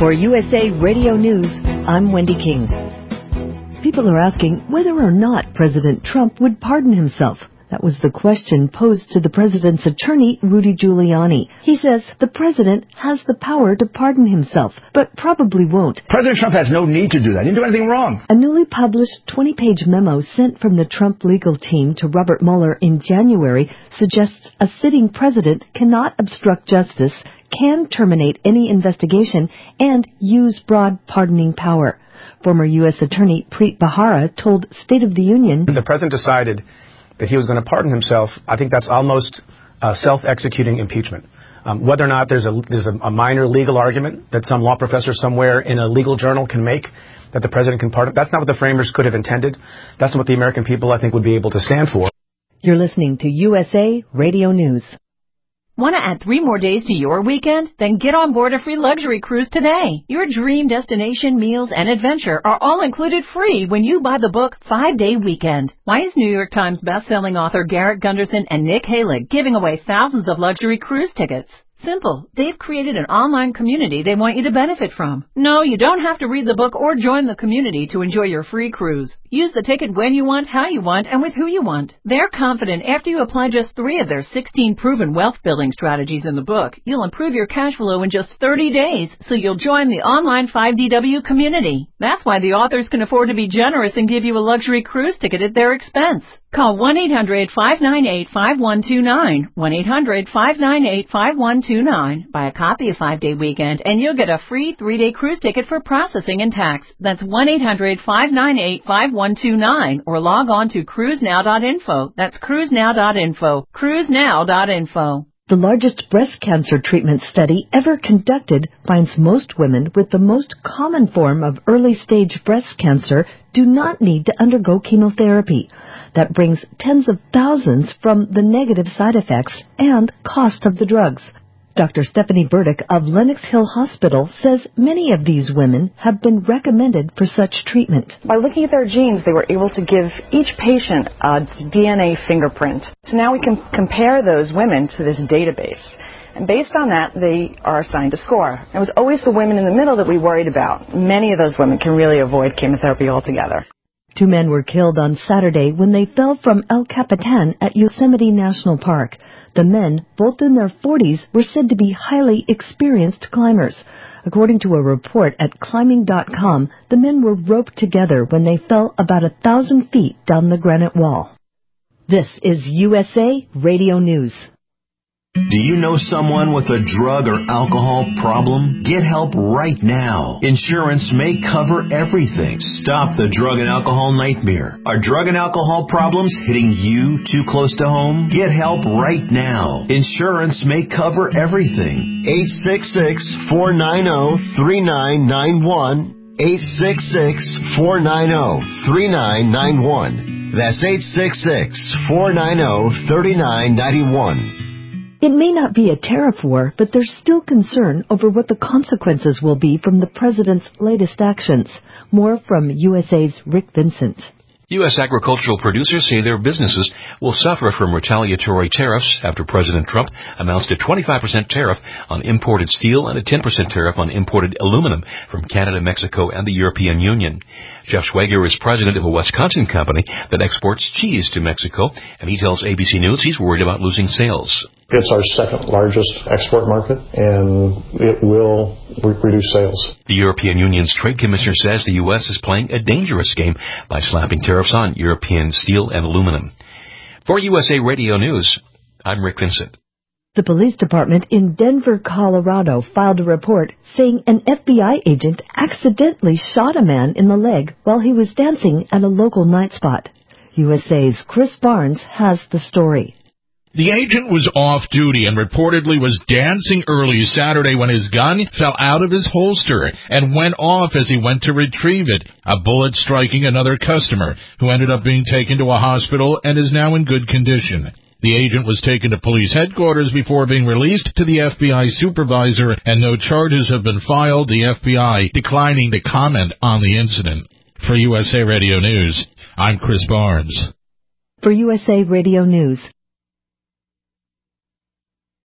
For USA Radio News, I'm Wendy King. People are asking whether or not President Trump would pardon himself. That was the question posed to the president's attorney, Rudy Giuliani. He says the president has the power to pardon himself, but probably won't. President Trump has no need to do that. He didn't do anything wrong. A newly published 20-page memo sent from the Trump legal team to Robert Mueller in January suggests a sitting president cannot obstruct justice, can terminate any investigation, and use broad pardoning power. Former U.S. Attorney Preet Bharara told State of the Union, the president decided that he was going to pardon himself. I think that's almost self-executing impeachment. Whether or not there's a minor legal argument that some law professor somewhere in a legal journal can make that the president can pardon, that's not what the framers could have intended. That's not what the American people, I think, would be able to stand for. You're listening to USA Radio News. Want to add 3 more days to your weekend? Then get on board a free luxury cruise today. Your dream destination, meals, and adventure are all included free when you buy the book 5-Day Weekend. Why is New York Times bestselling author Garrett Gunderson and Nick Halig giving away thousands of luxury cruise tickets? Simple. They've created an online community they want you to benefit from. No, you don't have to read the book or join the community to enjoy your free cruise. Use the ticket when you want, how you want, and with who you want. They're confident after you apply just 3 of their 16 proven wealth-building strategies in the book, you'll improve your cash flow in just 30 days, so you'll join the online 5DW community. That's why the authors can afford to be generous and give you a luxury cruise ticket at their expense. Call 1-800-598-5129, 1-800-598-5129. Buy a copy of 5-Day Weekend, and you'll get a free 3-day cruise ticket for processing and tax. That's 1-800-598-5129, or log on to cruisenow.info. That's cruisenow.info, cruisenow.info. The largest breast cancer treatment study ever conducted finds most women with the most common form of early-stage breast cancer do not need to undergo chemotherapy. That brings tens of thousands from the negative side effects and cost of the drugs. Dr. Stephanie Burdick of Lenox Hill Hospital says many of these women have been recommended for such treatment. By looking at their genes, they were able to give each patient a DNA fingerprint. So now we can compare those women to this database. And based on that, they are assigned a score. It was always the women in the middle that we worried about. Many of those women can really avoid chemotherapy altogether. 2 men were killed on Saturday when they fell from El Capitan at Yosemite National Park. The men, both in their 40s, were said to be highly experienced climbers. According to a report at climbing.com, the men were roped together when they fell about 1,000 feet down the granite wall. This is USA Radio News. Do you know someone with a drug or alcohol problem? Get help right now. Insurance may cover everything. Stop the drug and alcohol nightmare. Are drug and alcohol problems hitting you too close to home? Get help right now. Insurance may cover everything. 866-490-3991. 866-490-3991. That's 866-490-3991. It may not be a tariff war, but there's still concern over what the consequences will be from the president's latest actions. More from USA's Rick Vincent. U.S. agricultural producers say their businesses will suffer from retaliatory tariffs after President Trump announced a 25% tariff on imported steel and a 10% tariff on imported aluminum from Canada, Mexico, and the European Union. Jeff Schwager is president of a Wisconsin company that exports cheese to Mexico, and he tells ABC News he's worried about losing sales. It's our second largest export market, and it will reduce sales. The European Union's trade commissioner says the U.S. is playing a dangerous game by slapping tariffs on European steel and aluminum. For USA Radio News, I'm Rick Vincent. The police department in Denver, Colorado filed a report saying an FBI agent accidentally shot a man in the leg while he was dancing at a local night spot. USA's Chris Barnes has the story. The agent was off-duty and reportedly was dancing early Saturday when his gun fell out of his holster and went off as he went to retrieve it, a bullet striking another customer, who ended up being taken to a hospital and is now in good condition. The agent was taken to police headquarters before being released to the FBI supervisor, and no charges have been filed, the FBI declining to comment on the incident. For USA Radio News, I'm Chris Barnes. For USA Radio News,